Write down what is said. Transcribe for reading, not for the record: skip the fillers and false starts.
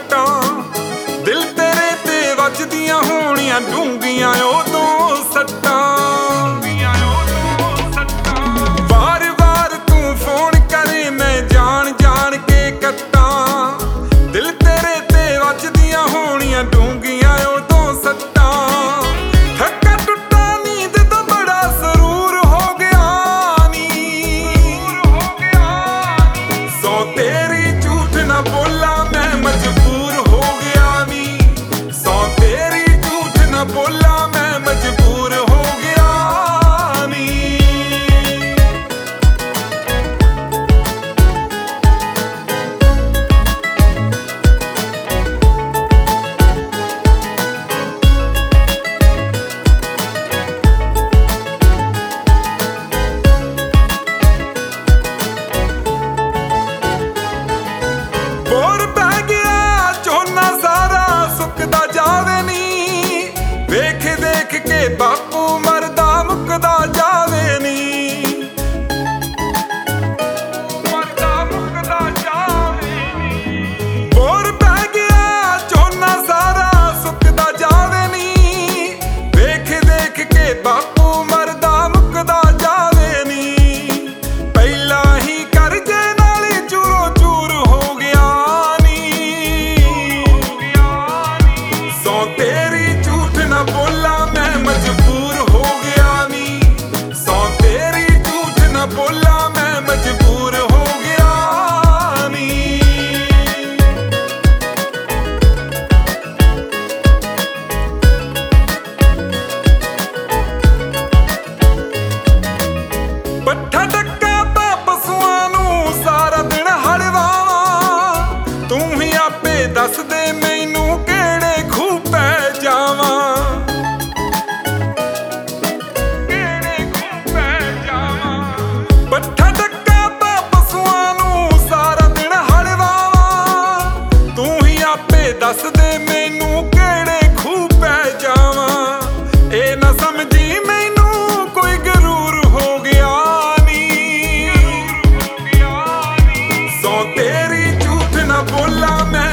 ਸੱਟਾਂ ਦਿਲ ਤੇਰੇ ਤੇ ਵੱਜਦੀਆਂ ਹੋਣੀਆਂ ਡੂੰਘੀਆਂ ਉਦੋਂ ਸੱਟਾਂ ਵਾਰ-ਵਾਰ ਤੂੰ ਫੋਨ ਕਰੇ ਮੈਂ ਜਾਣ ਜਾਣ ਕੇ ਕੱਟਾਂ ਦਿਲ ਤੇਰੇ ਤੇ ਵੱਜਦੀਆਂ ਹੋਣੀਆਂ ਡੂੰਘੀਆਂ ਉਦੋਂ ਸੱਟਾਂ ਥੱਕਾ ਟੁੱਟਾ ਨੀਂਦ ਤੋਂ ਬੜਾ ਸਰੂਰ ਹੋ ਗਿਆ ਨੀ ਸੌ ਤੇਰੀ ਝੂਠ ਨਾ ਬੋਲਾਂ ਮੈਂ ਮਜਬੂਰ ਹੋ ਗਿਆ ਨੀ ਸੌ ਤੇਰੀ ਝੂਠ ਨਾ ਬੋਲਾਂ ਮੈਂ ਮਜਬੂਰ ਹੋ ਗਿਆ ਨੀ ਬੋਰ ਪੈ ਗਿਆ ਝੋਨਾ ਸਾਰਾ ਸੁੱਕਦਾ ਜਾਵੇ ਨੀ ਵੇਖ ਦੇਖ ਕੇ ਬਾਪੂ ਮਰਦਾ ਮੁੱਕਦਾ ਜਾਵੇ ਨੀ ਬੋਰ ਪੈ ਗਿਆ ਝੋਨਾ ਸਾਰਾ ਸੁੱਕਦਾ ਜਾਵੇ ਨੀ ਵੇਖ ਦੇਖ ਕੇ ਬਾਪੂ ਮਰਦਾ ਮੁੱਕਦਾ ਜਾਵੇ ਨੀ ਪਹਿਲਾਂ ਹੀ ਕਰਜ਼ੇ ਨਾਲ ਚੂਰੋ ਚੂਰ ਹੋ ਗਿਆ ਸੌ ਤੇਰੀ ਝੂਠ ਨਾ ਬੋਲਾਂ ਮੈਂ ਮਜਬੂਰ ਹੋ ਗਿਆ ਨੀ ਸੌ ਤੇਰੀ ਝੂਠ ਨਾ ਬੋਲਾਂ ਮੈਂ ਮਜਬੂਰ ਹੋ ਗਿਆ ਨੀ ਪੱਠਾ ਡੱਕਾ ਤਾਂ ਪਸ਼ੂਆਂ ਨੂੰ ਸਾਰਾ ਦਿਨ ਹਲਵਾਵਾਂ ਤੂੰ ਹੀ ਆਪੇ ਦੱਸ ਦੇ ਮੈਨੂੰ ਕਿਹੜੇ ਖੂਹ ਪੈ ਜਾਵਾਂ ਪੱਠਾ ਡੱਕਾ ਤਾਂ ਪਸ਼ੂਆਂ ਨੂੰ ਸਾਰਾ ਦਿਨ ਹਲਵਾਵਾਂ ਤੂੰ ਹੀ ਆਪੇ ਦੱਸ ਦੇ ਮੈਨੂੰ ਕਿਹੜੇ ਖੂਹ ਪੈ ਜਾਵਾਂ ਇਹ ਨਾ ਸਮਝੀ ਮੈਨੂੰ ਕੋਈ ਗਰੂਰ ਹੋ ਗਿਆ ਨੀ ਸੌ ਤੇਰੀ ਝੂਠ ਨਾ ਬੋਲਾਂ ਮੈਂ